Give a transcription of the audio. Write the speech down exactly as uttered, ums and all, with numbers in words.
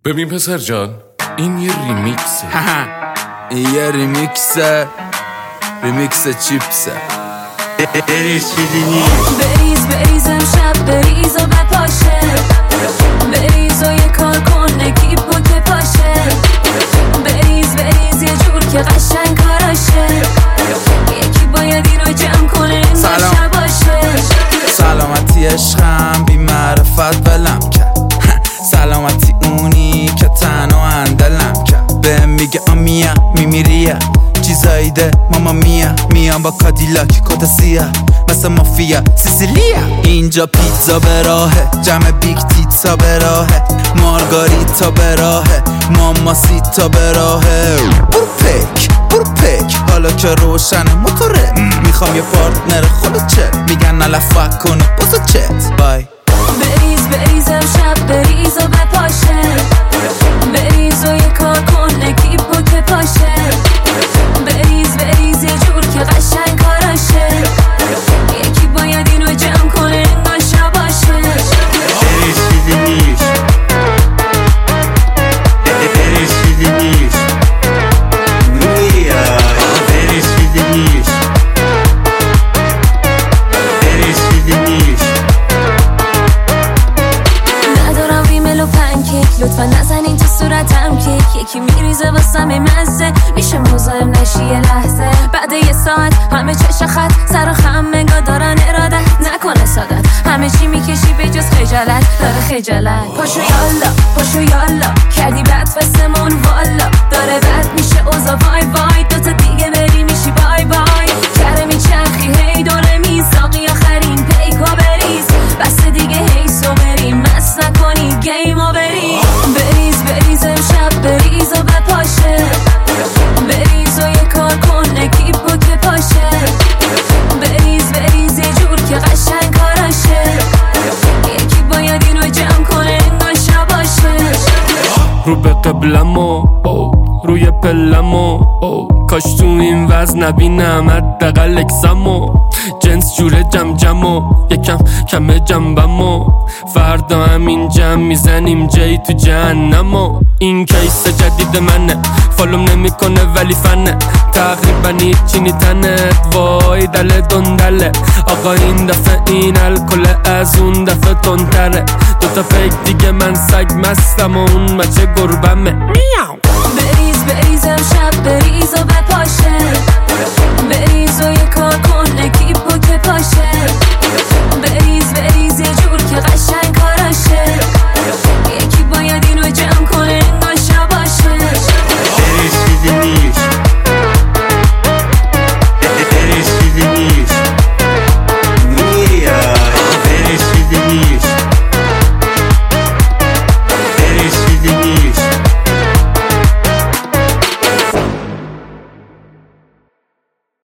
ببین پسر جان، این یه ریمیکسه. این یه ریمیکسه، ریمیکس چیپسه. بریز چیزی بریز بریز امشب بریز و بپاشه، بریز و یه کار کن نگیب و که پاشه، بریز بریز یه جور که قشنگ کاراشه، یکی باید اینو جمع کنه این نشه باشه. سلامتی عشقم بی معرفت ولم کرد، سلامتی اونی که تنها اندلم کرد. بهم میگه آمیا میمیریه چیزایی ده ماما میا، میام با کادیلاک کت سیاه مثل مافیا سیسیلیا. اینجا پیتزا به راهه، جمع بیگ تیتزا به راهه، مارگاریتا به راهه، ماماسیتا به راهه. برو پک برو پک حالا که روشنه موتوره، میخوام یه پارتنر خود چت، میگن نلفک کنه بازو چت بای. بریز بریز امشب بریز و بپاشه، بریز و یه کار کن نگیب و که پاشه، بریز بریز یه جور که قشنگ کاراشه، یکی باید اینو جمع کنه نشه باشه. بریز چیزی نیست، بریز چیزی نیست، نویا بریز چیزی نیست، بریز چیزی نیست. ندارم ریمل و پنکیک، لطفا نزنین تو صورتم کیک، یکی میریزه واسم مزه، میشه مزاحم نشی یه لحظه. بعد یه ساعت همه چش خط سر و خم نگاه دارن ارادت نکنه سادت، همه چی میکشی به جز خجالت داره خجالت. پاشو یالا پاشو یالا کردی بد فستمون والا، داره بد میشه اوزا وای وای، دوتا دیگه بری میشی بای بای. کره میچرخی هی دوره میساقی آخرین پیکا بریز، بس دیگه هی سو بریم مس نکنی گیمو بریز. بریز بریز امشب بریز و بپاشه، بریز و یه کار کن نگیب و که پاشه، بریز بریز یه جور که قشنگ کاراشه، یکی باید اینو جمع کنه نشه باشه. رو به قبلمو روی پلمو، کاش تو این وزن نبینم حداقل اکسمو، جنس جوره جم جمو یکم کم جنبمو، فردا همین جمع میزنیم جی تو جهنمو. این کیس جدید منه، فالوم نمیکنه ولی فنه، تقریبا هیچی نیتنت وای دل دندله. آقا این دفعه این الکل از اون دفعه تندتره، دوتا پیک دیگه من سگ مستم و اون مچه گربمه. میاو بریز بریز امشب بریز و بپاشه،